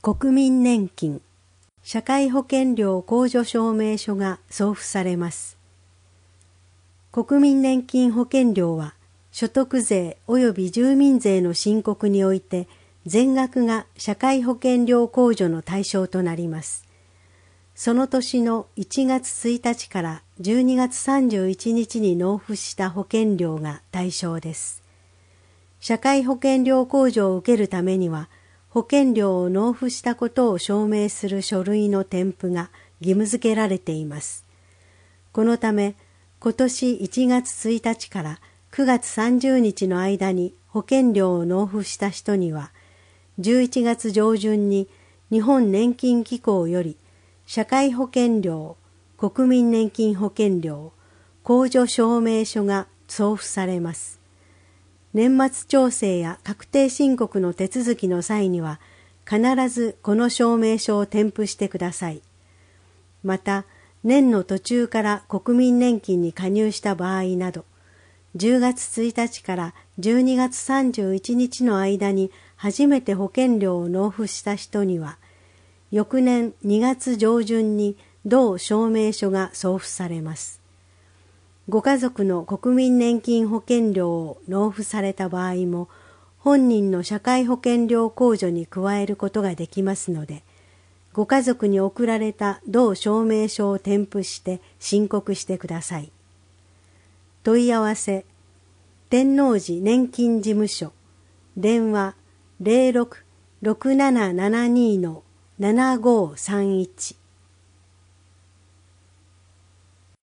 国民年金、社会保険料控除証明書が送付されます。国民年金保険料は所得税及び住民税の申告において全額が社会保険料控除の対象となります。その年の1月1日から12月31日に納付した保険料が対象です。社会保険料控除を受けるためには、保険料を納付したことを証明する書類の添付が義務付けられています。このため、今年1月1日から9月30日の間に保険料を納付した人には、11月上旬に日本年金機構より社会保険料、国民年金保険料、控除証明書が送付されます。年末調整や確定申告の手続きの際には必ずこの証明書を添付してください。また、年の途中から国民年金に加入した場合など、10月1日から12月31日の間に初めて保険料を納付した人には、翌年2月上旬に同証明書が送付されます。ご家族の国民年金保険料を納付された場合も、本人の社会保険料控除に加えることができますので、ご家族に送られた同証明書を添付して申告してください。問い合わせ、天王寺年金事務所、電話 06-6772-7531